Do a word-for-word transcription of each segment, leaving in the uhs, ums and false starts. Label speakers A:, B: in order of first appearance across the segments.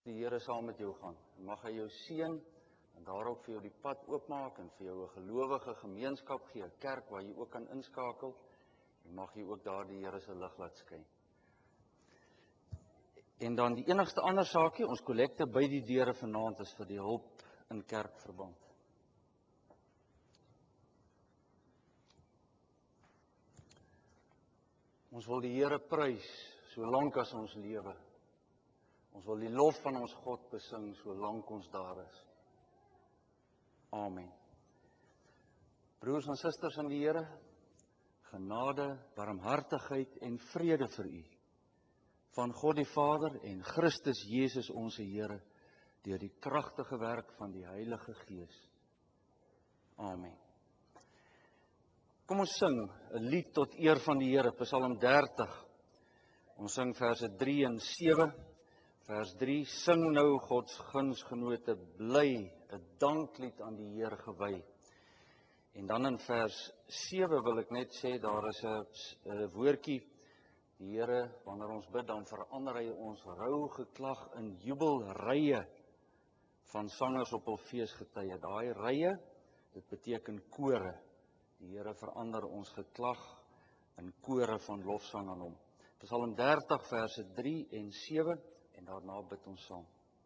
A: die Here saam met jou gaan. Mag hy jou seën en daarop vir jou die pad oopmaak en vir jou 'n gelowige gemeenskap gee, 'n kerk waar jy ook kan inskakel en mag jy ook daar die Here se lig laat skyn. En dan die enigste ander saakie, ons kollekte by die deure vanaand is vir die hulp in kerkverband. Ons wil die Here prys solank as ons lewe. Ons wil die lof van ons God besing solank ons daar is. Amen. Broers en susters in die Here, genade, barmhartigheid en vrede vir u van God die Vader en Christus Jesus ons Here deur die kragtige werk van die Heilige Gees. Amen. Kom ons sing 'n lied tot eer van die Here, Psalm dertig. Ons sing verse drie en sewe. Vers drie, sing nou Gods gunsgenote bly, 'n danklied aan die Here gewy. En dan in vers sewe wil ek net sê, daar is 'n woordjie, die Here, wanneer ons bid, dan verander hy ons rou geklag in jubelrye van sangers op hul feesgetye. Daai rye, dit beteken kore. Die Here verander ons geklag in kore van lofsang aan hom. Psalm dertig verse drie en sewe. En daarna bid ons saam.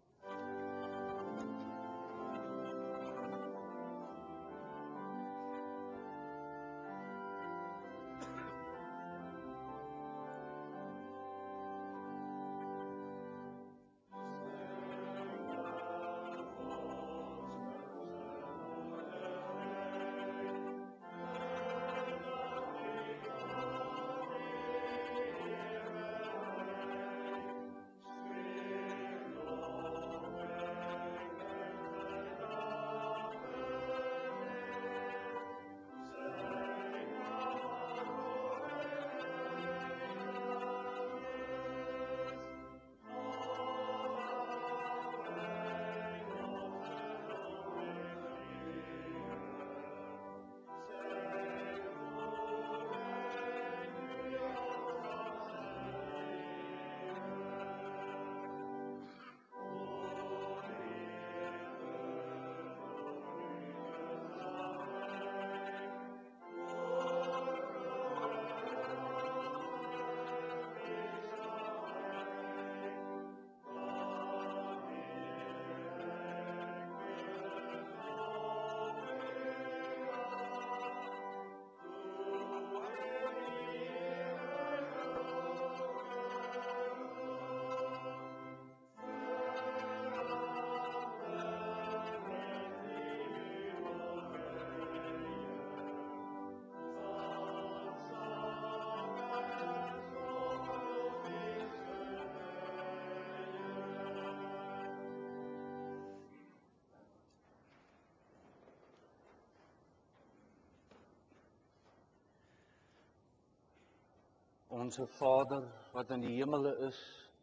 A: Onse Vader wat in die hemele is,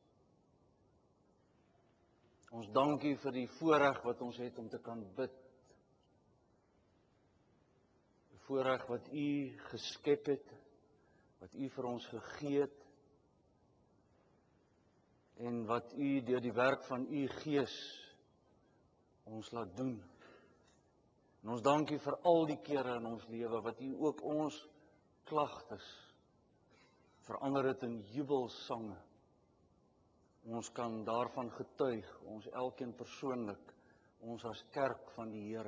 A: ons dankie vir die voorreg wat ons het om te kan bid. Die voorreg wat u geskep het, wat u vir ons gegee het, en wat u deur die werk van u Gees ons laat doen. En ons dankie vir al die kere in ons lewe wat u ook ons klagtes verander het in jubelsange. Ons kan daarvan getuig, ons elkeen persoonlik, ons as kerk van die Here.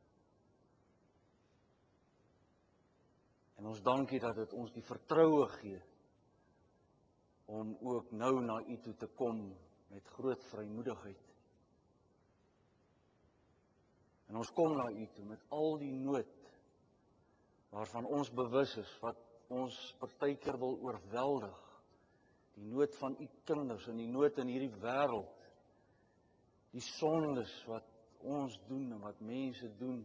A: En ons dankie dat dit ons die vertroue gee om ook nou na u toe te kom met groot vrymoedigheid. En ons kom na u toe met al die nood waarvan ons bewus is, wat ons partykeer wil oorweldig, die nood van u kinders en die nood in hierdie wêreld, die sondes wat ons doen en wat mense doen,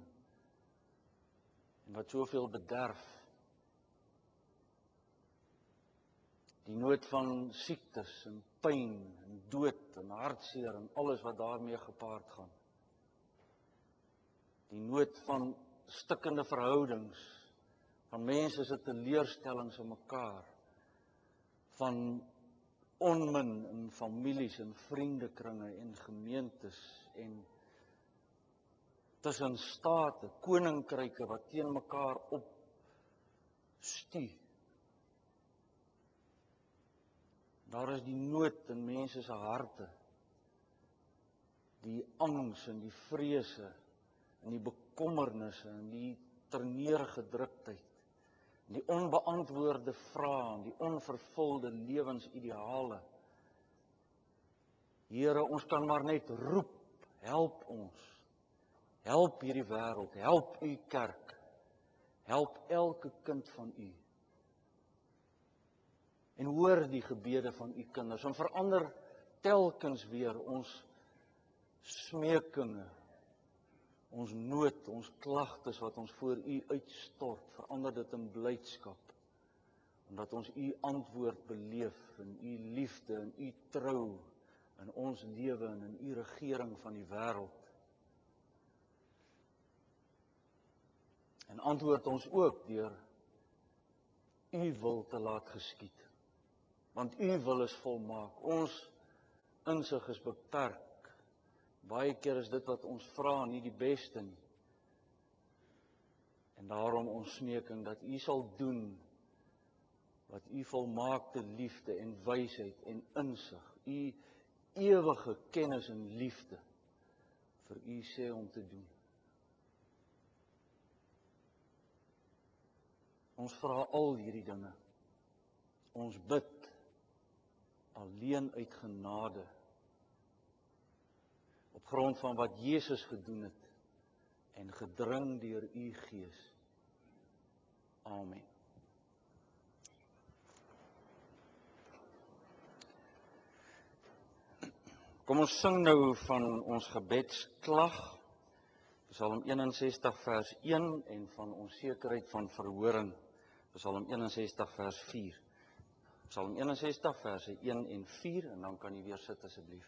A: en wat soveel bederf, die nood van siektes en pyn en dood en hartseer en alles wat daarmee gepaard gaan, die nood van stikkende verhoudings, van mense se teleurstellings in mekaar, van onmin in families en vriendekringe en gemeentes en tussen state, koninkryke wat teen mekaar opstuur. Daar is die nood in mense se harte, die angs en die vrese en die bekommernisse en die terneergedruktheid, die onbeantwoorde vrae en die onvervulde lewensideale. Here, ons kan maar net roep, help ons. Help hierdie wêreld, help u kerk. Help elke kind van u. En hoor die gebede van u kinders en verander telkens weer ons smeekinge, ons nood, ons klagtes wat ons voor u uitstort, verander dit in blydskap, omdat ons u antwoord beleef in u liefde en u trou in ons lewe en in u regering van die wêreld. En antwoord ons ook deur u wil te laat geskied, want u wil is volmaak, ons insig is beperk. Baie keer is dit wat ons vra nie die beste nie. En daarom ons smeeking dat u sal doen wat u volmaakte liefde en wysheid en insig, u ewige kennis en liefde vir u sê om te doen. Ons vra al hierdie dinge. Ons bid alleen uit genade, op grond van wat Jesus gedoen het en gedring deur u Gees. Amen. Kom ons sing nou van ons gebedsklag, Psalm eenensestig vers een en van ons sekerheid van verhoring, Psalm eenensestig vers vier. Psalm eenensestig verse een en vier en dan kan jy weer sit asseblief.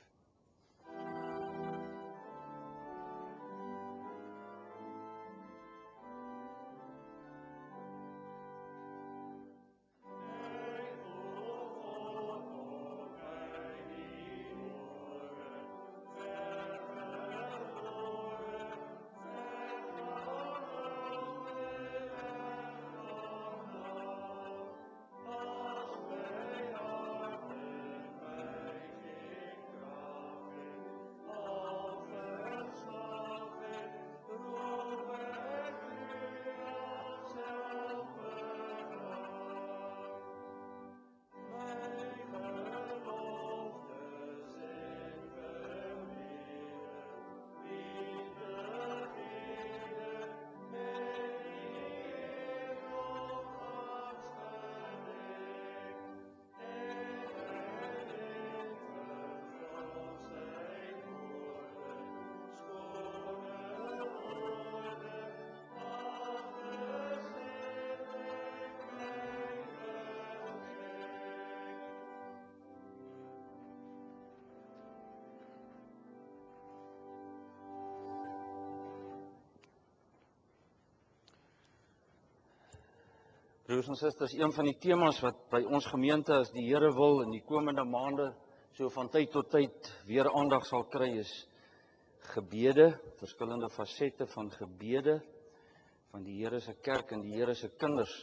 A: Broers en susters, een van die temas wat by ons gemeente as die Here wil in die komende maande so van tyd tot tyd weer aandag sal kry is gebede, verskillende fasette van gebede van die Here se kerk en die Here se kinders.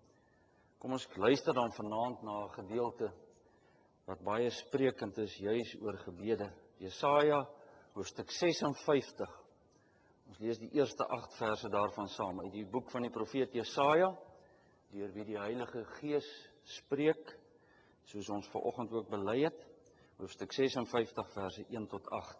A: Kom ons luister dan vanaand na 'n gedeelte wat baie sprekend is juis oor gebede. Jesaja hoofstuk ses en vyftig. Ons lees die eerste agt verse daarvan saam uit die boek van die profeet Jesaja, deur wie die Heilige Gees spreek, soos ons vanoggend ook bely het, hoofstuk ses en vyftig verse een tot agt.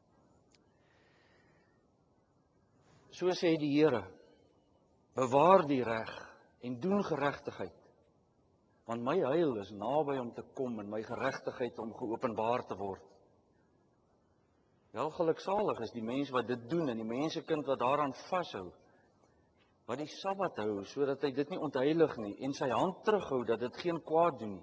A: So sê die Here: bewaar die reg en doen geregtigheid, want my heil is naby om te kom en my geregtigheid om geopenbaar te word. Wel geluksalig is die mens wat dit doen en die mensekind wat daaraan vashou, wat die Sabbat hou, sodat hy dit nie ontheilig nie, en sy hand terughou, dat dit geen kwaad doen nie.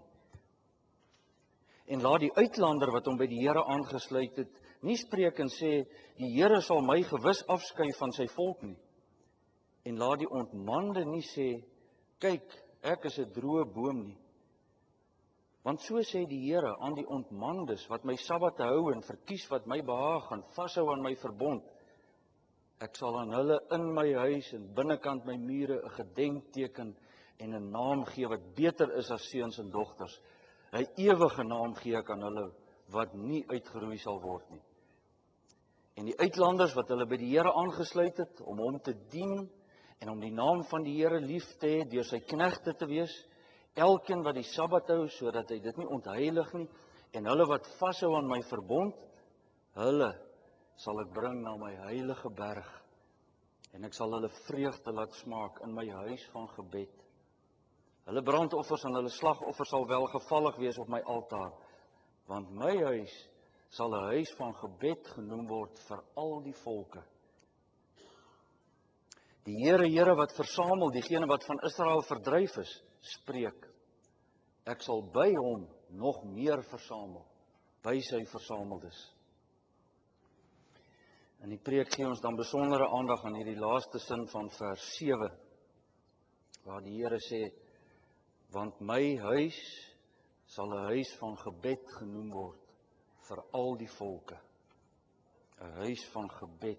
A: En laat die uitlander wat hom by die Here aangesluit het, nie spreek en sê, die Here sal my gewis afskei van sy volk nie. En laat die ontmande nie sê, kyk, ek is 'n droë boom nie. Want so sê die Here aan die ontmandes wat my Sabbat hou en verkies wat my behaag en vashou aan my verbond. Ek sal aan hulle in my huis en binnekant my mure 'n gedenkteken en 'n naam gee wat beter is as seuns en dogters. 'n Ewige naam gee ek aan hulle wat nie uitgeroei sal word nie. En die uitlanders wat hulle by die Here aangesluit het om hom te dien en om die naam van die Here lief te hê deur sy knegte te wees, elkeen wat die Sabbat hou sodat hy dit nie ontheilig nie, en hulle wat vashou aan my verbond, hulle sal ek bring na my heilige berg en ek sal hulle vreugde laat smaak in my huis van gebed. Hulle brandoffers en hulle slagoffers sal welgevallig wees op my altaar, want my huis sal 'n huis van gebed genoem word vir al die volke. Die Here, Here wat versamel, diegene wat van Israel verdryf is, spreek. Ek sal by hom nog meer versamel, by sy versameldes. In die preek gee ons dan besondere aandag aan hierdie laaste sin van vers sewe, waar die Here sê, want my huis sal 'n huis van gebed genoem word vir al die volke. 'n Huis van gebed.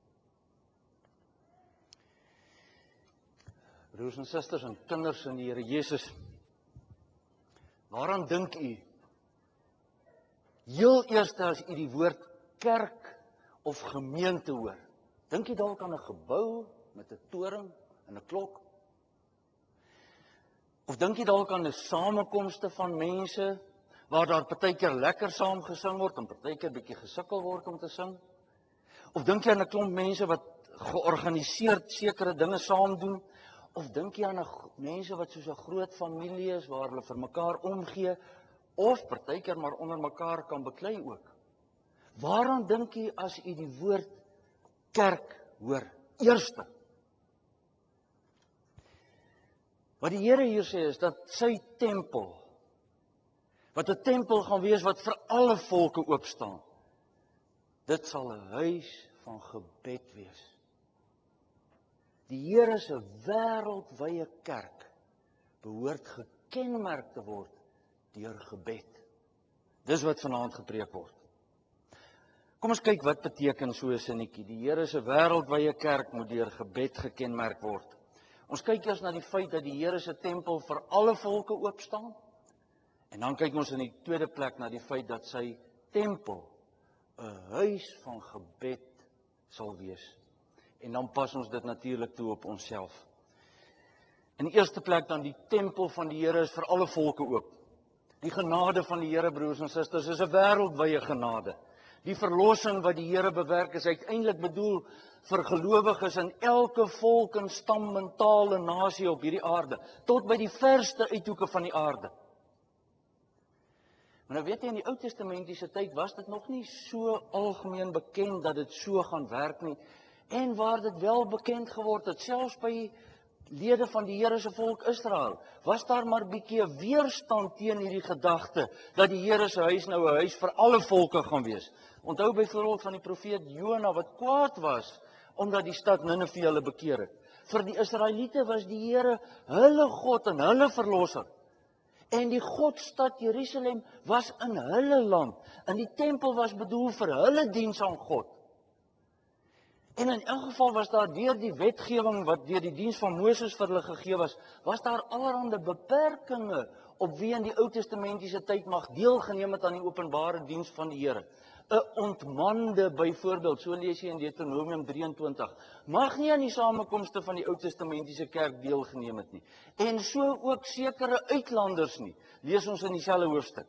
A: Broers en susters en kinders in die Here Jesus, waaraan dink u? Heel eers as u die woord kerk of gemeente hoor, dink u dalk aan 'n gebou met 'n toring en 'n klok? Of dink jy dalk aan 'n samekomste van mense waar daar partykeer lekker saam gesing word en partykeer bietjie gesukkel word om te sing? Of dink jy aan 'n klomp mense wat georganiseerd sekere dinge saam doen? Of dink jy aan 'n mense wat soos 'n groot familie is waar hulle vir mekaar omgee of partykeer maar onder mekaar kan beklei ook? Waaraan dink jy as jy die woord kerk hoor? Eerste. Wat die Here hier sê is dat sy tempel, wat 'n tempel gaan wees wat vir alle volke oop staan, dit sal 'n huis van gebed wees. Die Here se wêreldwye kerk behoort gekenmerk te word deur gebed. Dis wat vanaand gepreek word. Kom ons kyk wat beteken so 'n sinnetjie. Die Here se wêreldwye kerk moet deur gebed gekenmerk word. Ons kyk eers na die feit dat die Here se tempel vir alle volke oop staan. En dan kyk ons in die tweede plek na die feit dat sy tempel 'n huis van gebed sal wees. En dan pas ons dit natuurlik toe op onsself. In die eerste plek dan die tempel van die Here is vir alle volke oop. Die genade van die Here, broers en susters, is 'n wêreldwye genade. Die verlossing wat die Here bewerk is uiteindelik bedoel vir gelowiges in elke volk en stam en taal en nasie op hierdie aarde, tot by die verste uithoeke van die aarde. Maar nou weet jy, in die Ou Testamentiese tyd was dit nog nie so algemeen bekend dat dit so gaan werk nie. En waar dit wel bekend geword het, selfs by lede van die Here se volk Israel, was daar maar bietjie 'n weerstand teen hierdie gedagte dat die Here se huis nou 'n huis vir alle volke gaan wees. Onthou byvoorbeeld van die profeet Jona wat kwaad was omdat die stad Ninive hulle bekeer het. Vir die Israeliete was die Here hulle God en hulle verlosser. En die Godstad Jerusalem was in hulle land. En die tempel was bedoel vir hulle diens aan God. En in elk geval was daar deur die wetgewing wat deur die diens van Moses vir hulle gegee was, was daar allerhande beperkings op wie in die Ou Testamentiese tyd mag deelgeneem het aan die openbare diens van die Here. 'n Ontmande byvoorbeeld, so lees jy in Deuteronomium drieëntwintig, mag nie aan die samekomste van die Ou Testamentiese kerk deelgeneem het nie. En so ook sekere uitlanders nie, lees ons in dieselfde hoofstuk.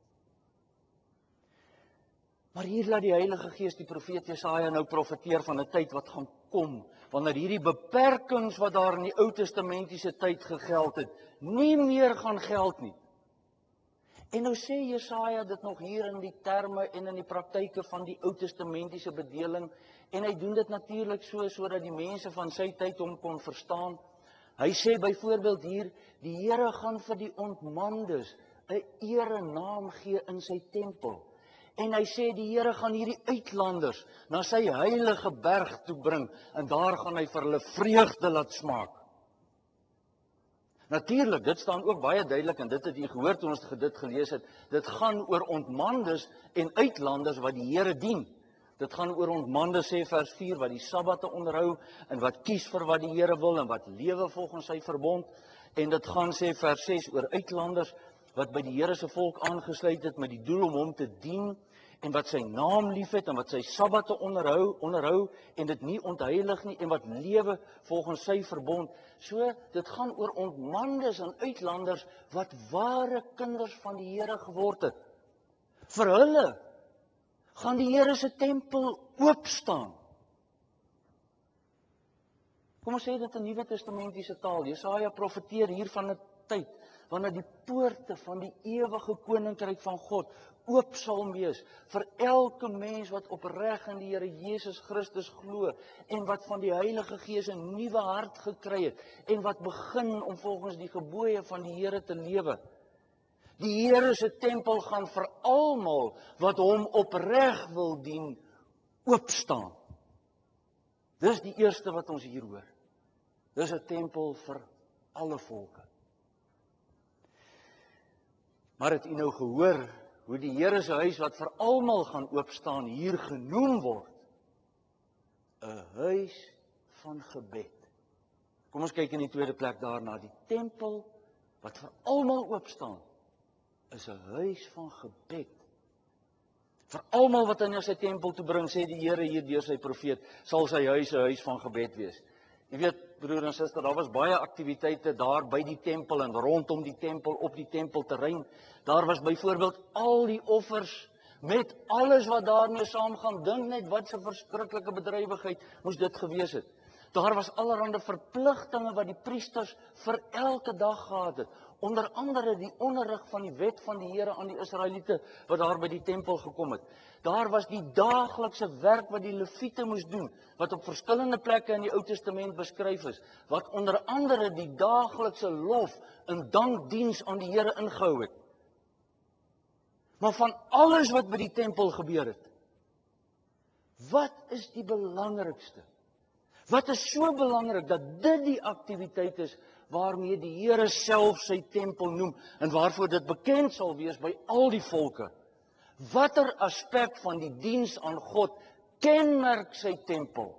A: Maar hier laat die Heilige Gees die profeet Jesaja nou profeteer van 'n tyd wat gaan kom, wanneer hierdie beperkings wat daar in die Ou Testamentiese tyd gegeld het, nie meer gaan geld nie. En nou sê Jesaja dit nog hier in die terme en in die praktyke van die Ou Testamentiese bedeling, en hy doen dit natuurlik so, sodat die mense van sy tyd hom kon verstaan. Hy sê byvoorbeeld hier, die Here gaan vir die ontmandes 'n erenaam gee in sy tempel. En hy sê die Here gaan hierdie uitlanders na sy heilige berg toe bring, en daar gaan hy vir hulle vreugde laat smaak. Natuurlik, dit staan ook baie duidelik en dit het u gehoor toe ons dit gelees het. Dit gaan oor ontmandes en uitlanders wat die Here dien. Dit gaan oor ontmandes, sê vers vier, wat die Sabbate onderhou en wat kies vir wat die Here wil en wat lewe volgens sy verbond. En dit gaan, sê vers ses, oor uitlanders wat by die Here se volk aangesluit het met die doel om hom te dien en wat sy naam liefhet en wat sy Sabbate onderhou, onderhou en dit nie ontheilig nie en wat lewe volgens sy verbond. So, dit gaan oor ontmandes en uitlanders wat ware kinders van die Here geword het. Vir hulle gaan die Here se tempel oop staan. Kom ons sê dit in Nuwe Testamentiese taal. Jesaja profeteer hier van 'n tyd wanneer die poorte van die ewige koninkryk van God oop sal wees vir elke mens wat opreg in die Here Jesus Christus glo en wat van die Heilige Gees 'n nuwe hart gekry het en wat begin om volgens die gebooie van die Here te lewe. Die Here se tempel gaan vir almal wat hom opreg wil dien oop staan. Dis die eerste wat ons hier hoor. Dis 'n tempel vir alle volke. Maar het u nou gehoor hoe die Here se huis wat vir almal gaan oopstaan hier genoem word? 'n Huis van gebed. Kom ons kyk in die tweede plek daarna. Die tempel wat vir almal oopstaan is 'n huis van gebed. Vir almal wat hy na sy tempel toe bring, sê die Here hier deur sy profeet, sal sy huis 'n huis van gebed wees. Jy weet, broer en suster, daar was baie aktiwiteite daar by die tempel en rondom die tempel, op die tempelterrein. Daar was byvoorbeeld al die offers met alles wat daarmee saamgaan. Dink net wat 'n verskriklike bedrywigheid moes dit gewees het. Daar was allerhande verpligtinge wat die priesters vir elke dag gehad het. Onder andere die onderrig van die wet van die Here aan die Israeliete wat daar by die tempel gekom het. Daar was die daaglikse werk wat die Lewiete moes doen, wat op verskillende plekke in die Ou Testament beskryf is, wat onder andere die daaglikse lof en dankdiens aan die Here ingehou het. Maar van alles wat by die tempel gebeur het, wat is die belangrikste? Wat is so belangrik dat dit die aktiwiteit is waarmee die Here self sy tempel noem en waarvoor dit bekend sal wees by al die volke? Watter aspek van die diens aan God kenmerk sy tempel?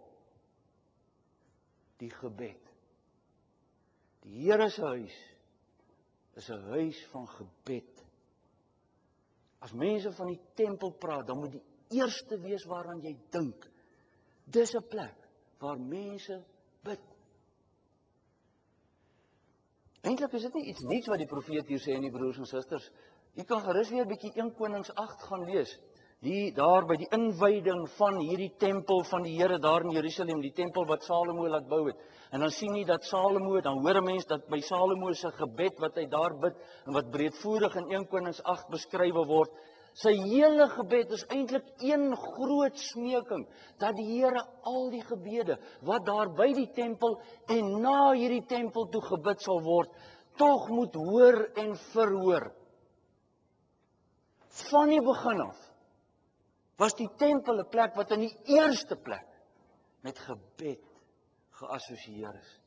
A: Die gebed. Die Here se huis is 'n huis van gebed. As mense van die tempel praat, dan moet die eerste wees waaraan jy dink. Dis 'n plek waar mense bid. Eintlik is dit nie iets niets wat die profeet hier sê nie, broers en susters. Jy kan gerus weer 'n bietjie Eerste Konings agt gaan lees. Die daar by die inwyding van hierdie tempel van die Here daar in Jerusalem, die tempel wat Salomo laat bou het. En dan sien jy dat Salomo, dan hoor 'n mens dat by Salomo se gebed wat hy daar bid en wat breedvoerig in Eerste Konings agt beskrywe word, sy hele gebed is eintlik een groot smeking dat die Here al die gebede wat daar by die tempel en na hierdie tempel toe gebid sal word, tog moet hoor en verhoor. Van die begin af was die tempel 'n plek wat in die eerste plek met gebed geassosieer is.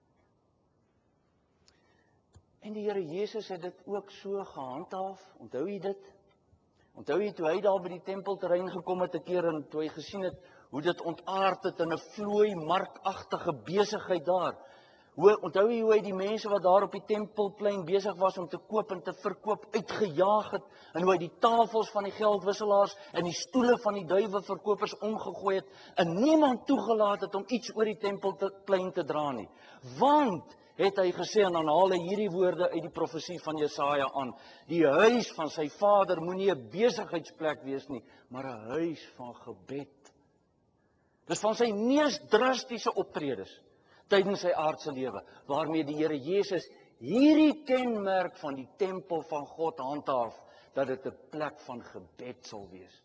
A: En die Here Jesus het dit ook so gehandhaaf. Onthou jy dit? Onthou jy toe hy daar by die tempelterrein gekom het 'n keer en toe hy gesien het hoe dit ontaard het in 'n vlooi markagtige besigheid daar. Hoe onthou jy hoe hy die mense wat daar op die tempelplein besig was om te koop en te verkoop uitgejaag het en hoe hy die tafels van die geldwisselaars en die stoele van die duiweverkopers omgegooi het en niemand toegelaat het om iets oor die tempelplein te dra nie. Want het hy gesê, en dan haal hy hierdie woorde uit die profesie van Jesaja aan, die huis van sy vader moenie 'n besigheidsplek wees nie, maar 'n huis van gebed. Dis van sy mees drastiese optredes tydens sy aardse lewe, waarmee die Here Jesus hierdie kenmerk van die tempel van God handhaaf, dat dit 'n plek van gebed sal wees.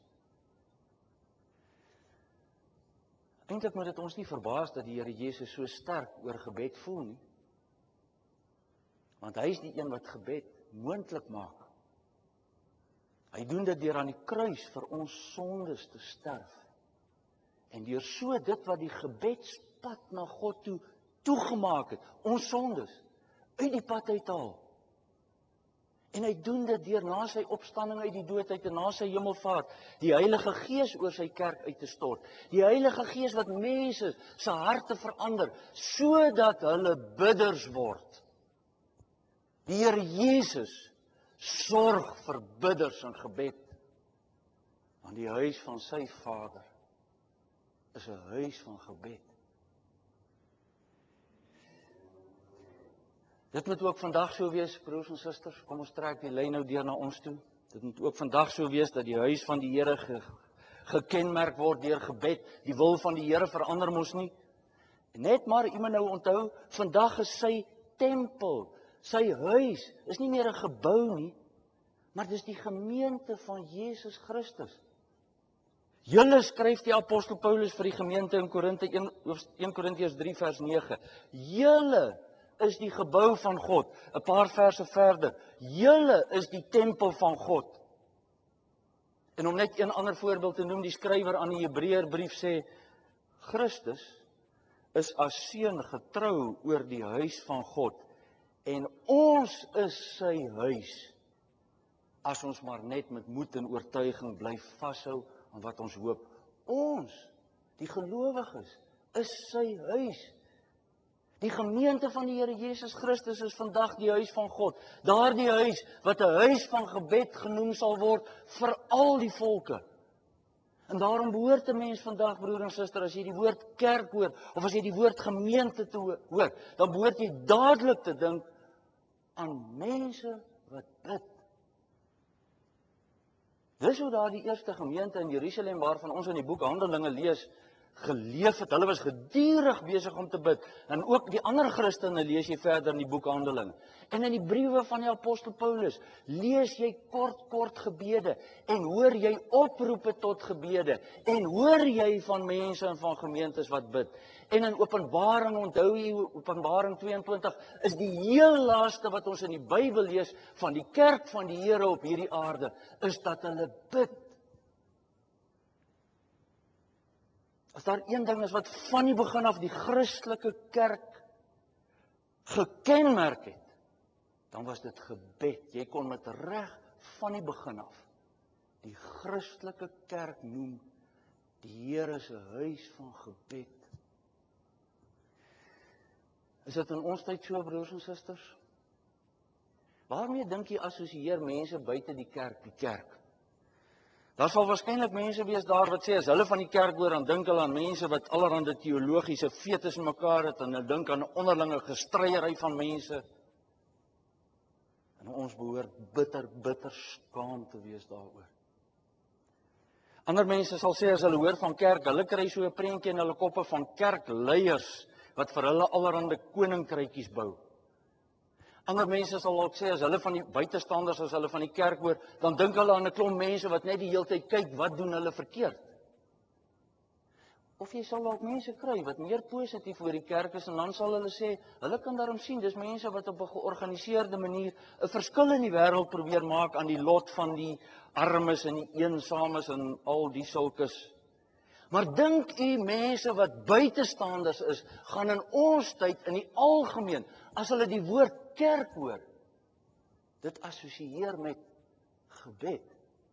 A: Eintlik moet dit ons nie verbaas dat die Here Jesus so sterk oor gebed voel nie. Want hy is die een wat gebed moontlik maak. Hy doen dit deur aan die kruis vir ons sondes te sterf. En deur so dit wat die gebedspad na God toe toegemaak het, ons sondes, uit die pad uithaal. En hy doen dit deur na sy opstanding uit die dood uit en na sy hemelvaart, die Heilige Gees oor sy kerk uit te stort. Die Heilige Gees wat mense se harte verander, sodat hulle bidders word. Die Here Jesus sorg vir bidders in gebed. Want die huis van sy Vader is 'n huis van gebed. Dit moet ook vandag so wees, broers en susters. Kom ons trek die lyn nou deur na ons toe. Dit moet ook vandag so wees dat die huis van die Here ge, gekenmerk word deur gebed. Die wil van die Here verander mos nie. Net maar iemand nou onthou, vandag is sy tempel, sy huis, is nie meer 'n gebou nie, maar dis die gemeente van Jesus Christus. Julle skryf die apostel Paulus vir die gemeente in Korinte een Korintiërs drie vers nege. Julle is die gebou van God. 'n Paar verse verder. Julle is die tempel van God. En om net een ander voorbeeld te noem, die skrywer aan die Hebreërbrief sê, Christus is as seun getrou oor die huis van God. En ons is sy huis, as ons maar net met moed en oortuiging bly vashou aan wat ons hoop. Ons, die gelowiges, is sy huis. Die gemeente van die Here Jesus Christus is vandag die huis van God. Daardie huis wat 'n huis van gebed genoem sal word vir al die volke. En daarom behoort 'n mens vandag, broer en suster, as jy die woord kerk hoor, of as jy die woord gemeente te hoor, dan behoort jy dadelik te dink aan mense wat bid. Dis hoe daar die eerste gemeente in Jerusalem, waarvan ons in die boek Handelinge lees, geleef het. Hulle was gedurig besig om te bid. En ook die ander Christene lees jy verder in die boek Handelinge. En in die briewe van die apostel Paulus lees jy kort kort gebede en hoor jy oproepe tot gebede en hoor jy van mense en van gemeentes wat bid. En in Openbaring, onthou jy Openbaring twee en twintig, is die heel laaste wat ons in die Bybel lees van die kerk van die Here op hierdie aarde, is dat hulle bid. As daar een ding is wat van die begin af die Christelike kerk gekenmerk het, dan was dit gebed. Jy kon met reg van die begin af die Christelike kerk noem die Here se huis van gebed. Is dit in ons tyd so, broers en susters? Waarmee dink jy assosieer mense buite die kerk die kerk? Daar sal waarskynlik mense wees daar wat sê, as hulle van die kerk hoor, dan dink hulle aan mense wat allerhande teologiese fetes in mekaar het, en hulle dink aan 'n onderlinge gestryery van mense. En ons behoort bitter, bitter skaam te wees daaroor. Ander mense sal sê, as hulle hoor van kerk, hulle kry so 'n prentjie in hulle koppe van kerkleiers, wat vir hulle allerhande koninkrytjies bou. Ander mense sal ook sê, as hulle van die buitestanders, as hulle van die kerk hoor, dan dink hulle aan 'n klomp mense wat net die hele tyd kyk, wat doen hulle verkeerd. Of jy sal ook mense kry wat meer positief oor die kerk is, en dan sal hulle sê, hulle kan daarom sien, dis mense wat op 'n georganiseerde manier 'n verskil in die wêreld probeer maak aan die lot van die armes en die eensames en al die sulkes. Maar dink u mense wat buitestanders is, gaan in ons tyd in die algemeen, as hulle die woord kerk hoor, dit assosieer met gebed.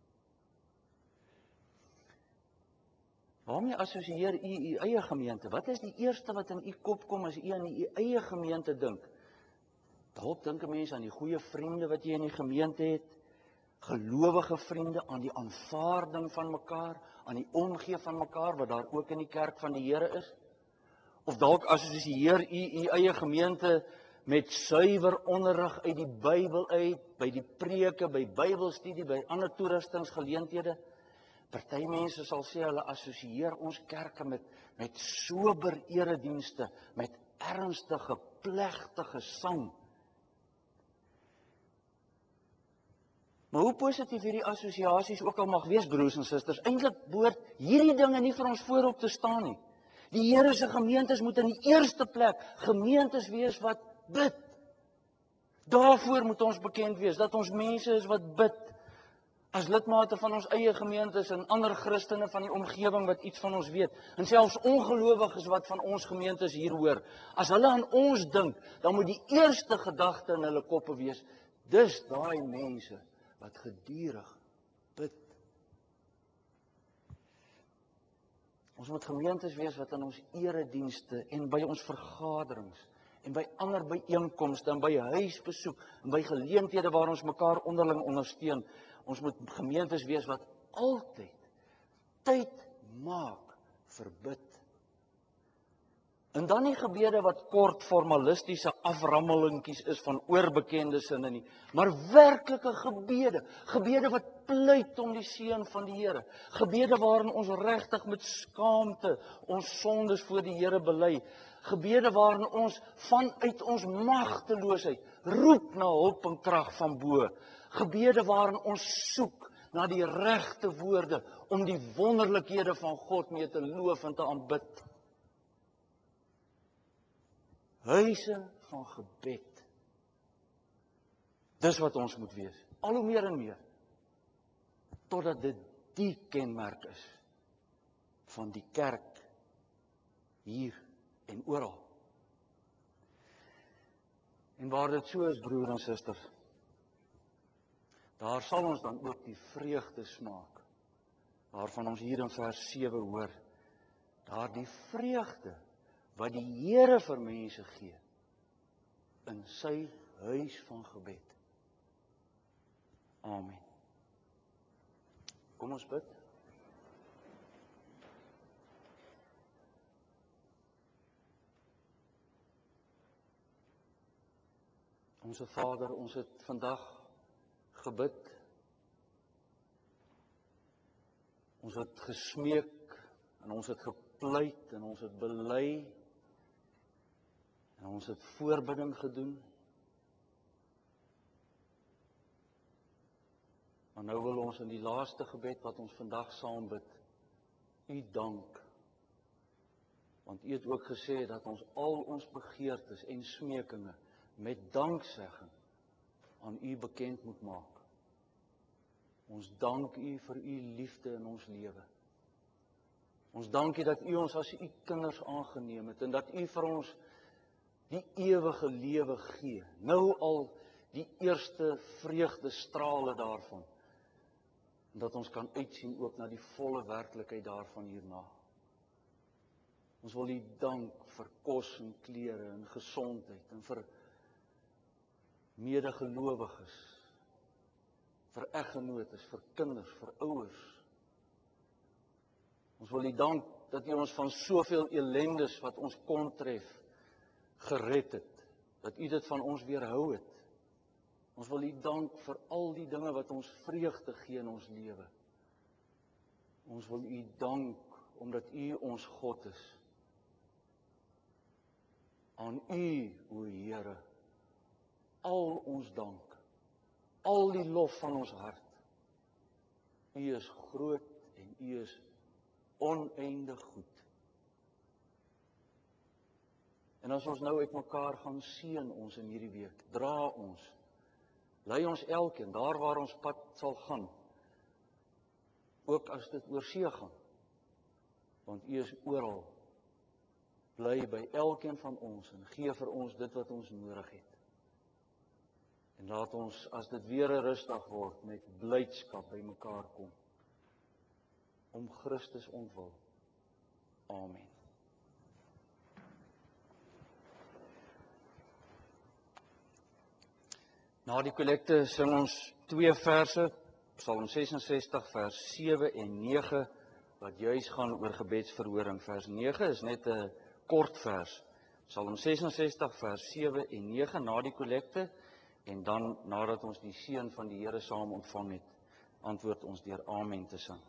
A: Waarmee assosieer u u eie gemeente? Wat is die eerste wat in u kop kom as u aan u eie gemeente dink? Dalk dink 'n mens aan die goeie vriende wat jy in die gemeente het, gelowige vriende, aan die aanvaarding van mekaar, aan die omgee van mekaar, wat daar ook in die kerk van die Here is. Of dalk assosieer u u eie gemeente met suiwer onderrig uit die Bybel uit, by die preke, by Bybelstudie, by ander toerustingsgeleenthede. Party mense sal sê hulle assosieer ons kerke met met sober eredienste, met ernstige, plegtige sang. Maar hoe positief hierdie assosiasies ook al mag wees, broers en susters, eintlik behoort hierdie dinge nie vir ons voorop te staan nie. Die Here se gemeentes moet in die eerste plek gemeentes wees wat bid. Daarvoor moet ons bekend wees, dat ons mense is wat bid. As lidmate van ons eie gemeentes en ander Christene van die omgewing wat iets van ons weet, en selfs ongelowiges wat van ons gemeentes hier hoor, as hulle aan ons dink, dan moet die eerste gedagte in hulle koppe wees, dis daai mense wat gedurig bid. Ons moet gemeentes wees wat in ons eredienste en by ons vergaderings en by ander byeenkomste en by huisbesoek en by geleenthede waar ons mekaar onderling ondersteun, ons moet gemeentes wees wat altyd tyd maak vir bid. En dan nie gebede wat kort formalistiese aframmelinkies is van oorbekende sinne nie, maar werklike gebede, gebede wat pleit om die seën van die Here, gebede waarin ons regtig met skaamte ons sondes voor die Here bely, gebede waarin ons vanuit ons magteloosheid roep na hulp en krag van bo, gebede waarin ons soek na die regte woorde om die wonderlikhede van God mee te loof en te aanbid. Huise van gebed. Dis wat ons moet wees. Al hoe meer en meer. Totdat dit die kenmerk is van die kerk hier en oral. En waar dit so is, broer en suster, daar sal ons dan ook die vreugde smaak, waarvan ons hier in vers sewe hoor, daar die vreugde wat die Here vir mense gee, in sy huis van gebed. Amen. Kom ons bid. Onse Vader, ons het vandag gebid. Ons het gesmeek en ons het gepleit en ons het bely en ons het voorbidding gedoen. Maar nou wil ons in die laaste gebed wat ons vandag saam bid, U dank. Want U het ook gesê dat ons al ons begeertes en smeekinge met danksegging aan U bekend moet maak. Ons dank U vir U liefde in ons lewe. Ons dank U dat U ons as U kinders aangeneem het en dat U vir ons die ewige lewe gee. Nou al die eerste vreugdestrale daarvan. En dat ons kan uitsien ook na die volle werklikheid daarvan hierna. Ons wil U dank vir kos en klere en gesondheid en vir medegelowiges, vir eggenotes, vir kinders, vir ouers. Ons wil U dank dat U ons van soveel ellendes wat ons kon tref, gered het, dat U dit van ons weerhou het. Ons wil U dank vir al die dinge wat ons vreugde gee in ons lewe. Ons wil U dank omdat U ons God is. Aan U, o Here, al ons dank, al die lof van ons hart. U is groot en U is oneindig goed. En as ons nou uit mekaar gaan seën ons in hierdie week, dra ons, lei ons elkeen, daar waar ons pad sal gaan, ook as dit oor see gaan, want U is oral, bly by elkeen van ons en gee vir ons dit wat ons nodig het. En laat ons, as dit weer 'n rustig word, met blydskap by mekaar kom, om Christus ontwil. Amen. Na die kollekte sing ons twee verse, Psalm ses en sestig vers sewe en nege, wat juis gaan oor gebedsverhoring. Vers nege is net 'n kort vers. Psalm ses en sestig vers sewe en nege na die kollekte, en dan nadat ons die seën van die Here saam ontvang het, antwoord ons deur Amen te sing.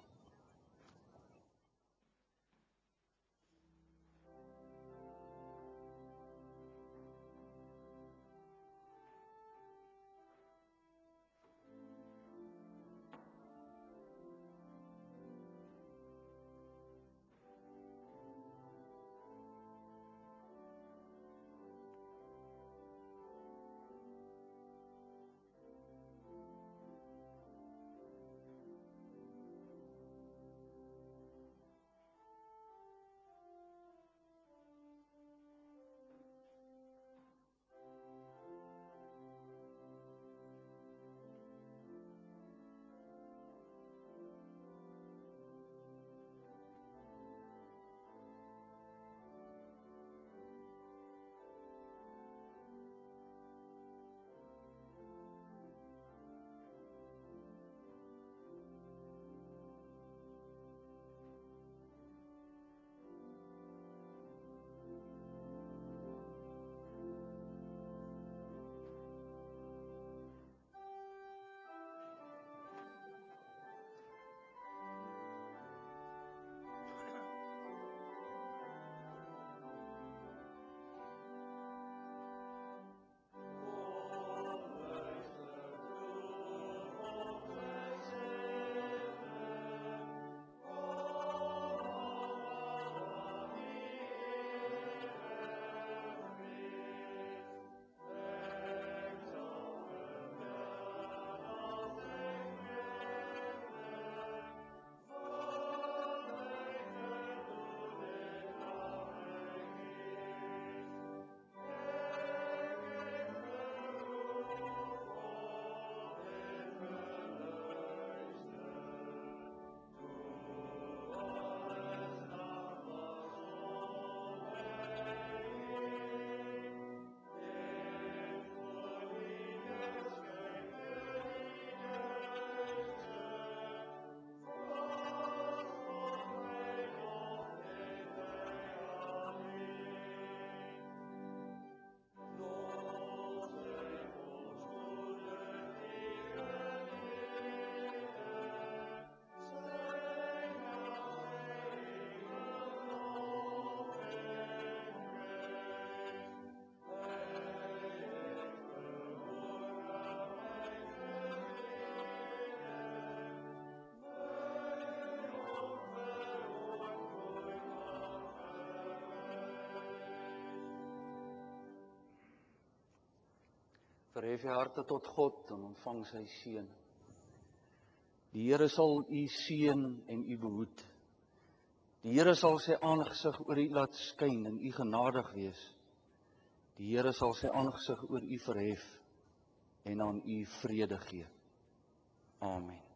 A: Verhef jou harte tot God en ontvang sy seën. Die Here sal u seën en u behoed. Die Here sal sy aangesig oor u laat skyn en u genadig wees. Die Here sal sy aangesig oor u verhef en aan u vrede gee. Amen.